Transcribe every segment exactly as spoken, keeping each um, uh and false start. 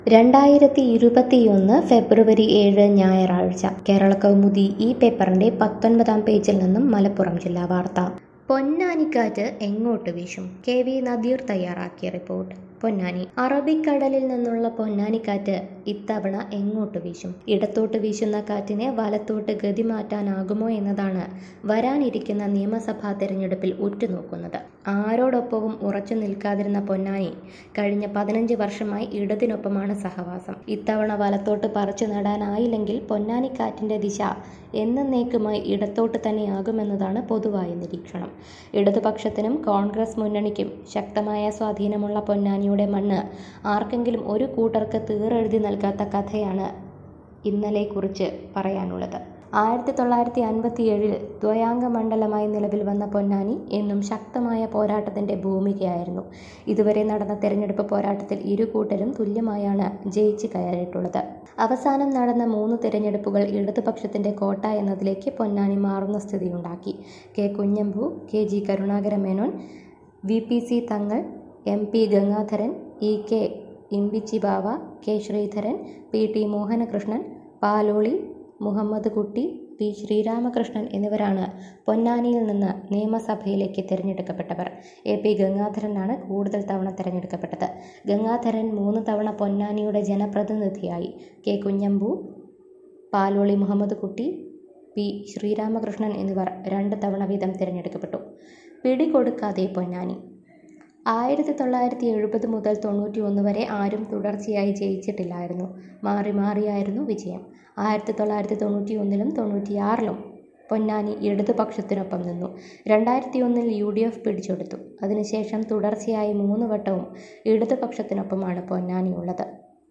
രണ്ടായിരത്തി ഇരുപത്തിയൊന്ന് ഫെബ്രുവരി ഏഴ് ഞായറാഴ്ച കേരളകൗമുദി ഈ പേപ്പറിന്റെ പത്തൊൻപതാം പേജിൽ നിന്നും മലപ്പുറം ജില്ലാ വാർത്ത. പൊന്നാനിക്കാറ്റ് എങ്ങോട്ട് വീശും? കെ വി നദീർ തയ്യാറാക്കിയ റിപ്പോർട്ട്. പൊന്നാനി. അറബിക്കടലിൽ നിന്നുള്ള പൊന്നാനിക്കാറ്റ് ഇത്തവണ എങ്ങോട്ട് വീശും? ഇടത്തോട്ട് വീശുന്ന കാറ്റിനെ വലത്തോട്ട് ഗതി മാറ്റാനാകുമോ എന്നതാണ് വരാനിരിക്കുന്ന നിയമസഭാ തെരഞ്ഞെടുപ്പിൽ ഉറ്റുനോക്കുന്നത്. ആരോടൊപ്പവും ഉറച്ചു നിൽക്കാതിരുന്ന പൊന്നാനി കഴിഞ്ഞ പതിനഞ്ച് വർഷമായി ഇടതിനൊപ്പമാണ് സഹവാസം. ഇത്തവണ വലത്തോട്ട് പറിച്ചു നടാനായില്ലെങ്കിൽ പൊന്നാനിക്കാറ്റിന്റെ ദിശ എന്നേക്കുമായി ഇടത്തോട്ട് തന്നെയാകുമെന്നതാണ് പൊതുവായ നിരീക്ഷണം. ഇടതുപക്ഷത്തിനും കോൺഗ്രസ് മുന്നണിക്കും ശക്തമായ സ്വാധീനമുള്ള പൊന്നാനിയുടെ മണ്ണ് ആർക്കെങ്കിലും ഒരു കൂട്ടർക്ക് തീറെഴുതി നൽകാത്ത കഥയാണ് ഇന്നലെ കുറിച്ച് പറയാനുള്ളത്. ആയിരത്തി തൊള്ളായിരത്തി അൻപത്തി ഏഴിൽ ദ്വയാംഗ മണ്ഡലമായി നിലവിൽ വന്ന പൊന്നാനി എന്നും ശക്തമായ പോരാട്ടത്തിന്റെ ഭൂമികയായിരുന്നു. ഇതുവരെ നടന്ന തെരഞ്ഞെടുപ്പ് പോരാട്ടത്തിൽ ഇരു കൂട്ടരും തുല്യമായാണ് ജയിച്ചു കയറിയിട്ടുള്ളത്. അവസാനം നടന്ന മൂന്ന് തെരഞ്ഞെടുപ്പുകൾ ഇടതുപക്ഷത്തിന്റെ കോട്ട എന്നതിലേക്ക് പൊന്നാനി മാറുന്ന സ്ഥിതിയുണ്ടാക്കി. K Kunhambu, K G Karunakara Menon, V P C Thangal, M P Gangadharan, E K Imbichi Bava, K Sreedharan, P T Mohanakrishnan, Paloli Muhammad Kutty, P Sreeramakrishnan എന്നിവരാണ് പൊന്നാനിയിൽ നിന്ന് നിയമസഭയിലേക്ക് തിരഞ്ഞെടുക്കപ്പെട്ടവർ. എ പി ഗംഗാധരനാണ് കൂടുതൽ തവണ തിരഞ്ഞെടുക്കപ്പെട്ടത്. ഗംഗാധരൻ മൂന്ന് തവണ പൊന്നാനിയുടെ ജനപ്രതിനിധിയായി. കെ കുഞ്ഞമ്പു, പാലോളി മുഹമ്മദ് കുട്ടി, പി ശ്രീരാമകൃഷ്ണൻ എന്നിവർ രണ്ട് തവണ വീതം തിരഞ്ഞെടുക്കപ്പെട്ടു. പിടികൊടുക്കാതെ പൊന്നാനി. ആയിരത്തി തൊള്ളായിരത്തി എഴുപത് മുതൽ തൊണ്ണൂറ്റി ഒന്ന് വരെ ആരും തുടർച്ചയായി ജയിച്ചിട്ടില്ലായിരുന്നു. മാറി മാറിയായിരുന്നു വിജയം. ആയിരത്തി തൊള്ളായിരത്തി തൊണ്ണൂറ്റി ഒന്നിലും തൊണ്ണൂറ്റിയാറിലും പൊന്നാനി ഇടതുപക്ഷത്തിനൊപ്പം നിന്നു. രണ്ടായിരത്തി ഒന്നിൽ യു ഡി എഫ് പിടിച്ചെടുത്തു. അതിനുശേഷം തുടർച്ചയായി മൂന്ന് വട്ടവും ഇടതുപക്ഷത്തിനൊപ്പമാണ് പൊന്നാനിയുള്ളത്.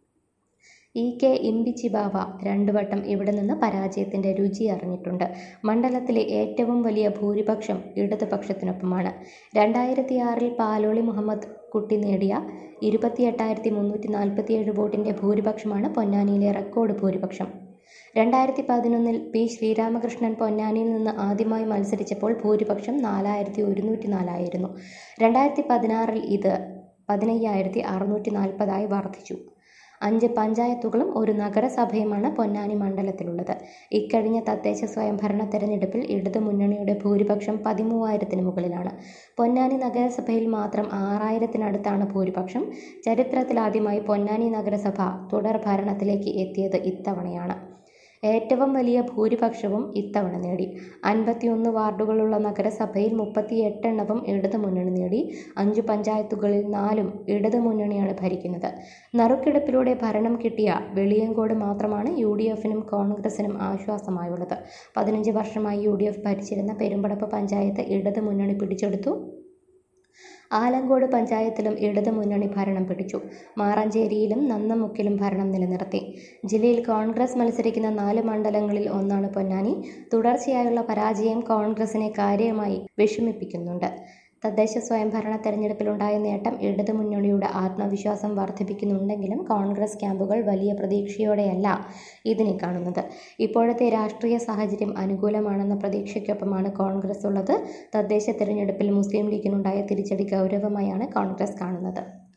ഇ കെ ഇമ്പിച്ചി ബാവ രണ്ടു വട്ടം ഇവിടെ നിന്ന് പരാജയത്തിന്റെ രുചി അറിഞ്ഞിട്ടുണ്ട്. മണ്ഡലത്തിലെ ഏറ്റവും വലിയ ഭൂരിപക്ഷം ഇടതുപക്ഷത്തിനൊപ്പമാണ്. രണ്ടായിരത്തി ആറിൽ പാലോളി മുഹമ്മദ് കുട്ടി നേടിയ ഇരുപത്തിയെട്ടായിരത്തി മുന്നൂറ്റി നാൽപ്പത്തിയേഴ് വോട്ടിന്റെ ഭൂരിപക്ഷമാണ് പൊന്നാനിയിലെ റെക്കോർഡ് ഭൂരിപക്ഷം. രണ്ടായിരത്തി പതിനൊന്നിൽ പി ശ്രീരാമകൃഷ്ണൻ പൊന്നാനിയിൽ നിന്ന് ആദ്യമായി മത്സരിച്ചപ്പോൾ ഭൂരിപക്ഷം നാലായിരത്തി ഒരുന്നൂറ്റി നാലായിരുന്നു. രണ്ടായിരത്തി പതിനാറിൽ ഇത് പതിനയ്യായിരത്തി അറുന്നൂറ്റി നാൽപ്പതായി വർദ്ധിച്ചു. അഞ്ച് പഞ്ചായത്തുകളും ഒരു നഗരസഭയുമാണ് പൊന്നാനി മണ്ഡലത്തിലുള്ളത്. ഇക്കഴിഞ്ഞ തദ്ദേശ സ്വയംഭരണ തെരഞ്ഞെടുപ്പിൽ ഇടതു മുന്നണിയുടെ ഭൂരിപക്ഷം പതിമൂവായിരത്തിന് മുകളിലാണ്. പൊന്നാനി നഗരസഭയിൽ മാത്രം ആറായിരത്തിനടുത്താണ് ഭൂരിപക്ഷം. ചരിത്രത്തിലാദ്യമായി പൊന്നാനി നഗരസഭ തുടർ ഭരണത്തിലേക്ക് എത്തിയത് ഇത്തവണയാണ്. ഏറ്റവും വലിയ ഭൂരിപക്ഷവും ഇത്തവണ നേടി. അൻപത്തിയൊന്ന് വാർഡുകളുള്ള നഗരസഭയിൽ മുപ്പത്തിയെട്ടെണ്ണവും ഇടതു മുന്നണി നേടി. അഞ്ചു പഞ്ചായത്തുകളിൽ നാലും ഇടതു മുന്നണിയാണ് ഭരിക്കുന്നത്. നറുക്കെടുപ്പിലൂടെ ഭരണം കിട്ടിയ വെളിയങ്കോട് മാത്രമാണ് യു ഡി എഫിനും കോൺഗ്രസിനും ആശ്വാസമായുള്ളത്. പതിനഞ്ച് വർഷമായി യു ഡി എഫ് ഭരിച്ചിരുന്ന പെരുമ്പടപ്പ് പഞ്ചായത്ത് ഇടതു മുന്നണി പിടിച്ചെടുത്തു. ആലങ്കോട് പഞ്ചായത്തിലും ഇടതു മുന്നണി ഭരണം പിടിച്ചു. മാറഞ്ചേരിയിലും നന്നമുക്കിലും ഭരണം നിലനിർത്തി. ജില്ലയിൽ കോൺഗ്രസ് മത്സരിക്കുന്ന നാല് മണ്ഡലങ്ങളിൽ ഒന്നാണ് പൊന്നാനി. തുടർച്ചയായുള്ള പരാജയം കോൺഗ്രസിനെ കാര്യമായി വിഷമിപ്പിക്കുന്നുണ്ട്. തദ്ദേശ സ്വയംഭരണ തെരഞ്ഞെടുപ്പിലുണ്ടായ നേട്ടം ഇടതു മുന്നണിയുടെ ആത്മവിശ്വാസം വർദ്ധിപ്പിക്കുന്നുണ്ടെങ്കിലും കോൺഗ്രസ് ക്യാമ്പുകൾ വലിയ പ്രതീക്ഷയോടെയല്ല ഇതിനെ കാണുന്നത്. ഇപ്പോഴത്തെ രാഷ്ട്രീയ സാഹചര്യം അനുകൂലമാണെന്ന പ്രതീക്ഷയ്ക്കൊപ്പമാണ് കോൺഗ്രസ് ഉള്ളത്. തദ്ദേശ തെരഞ്ഞെടുപ്പിൽ മുസ്ലിം ലീഗിനുണ്ടായ തിരിച്ചടി ഗൗരവമായാണ് കോൺഗ്രസ് കാണുന്നത്.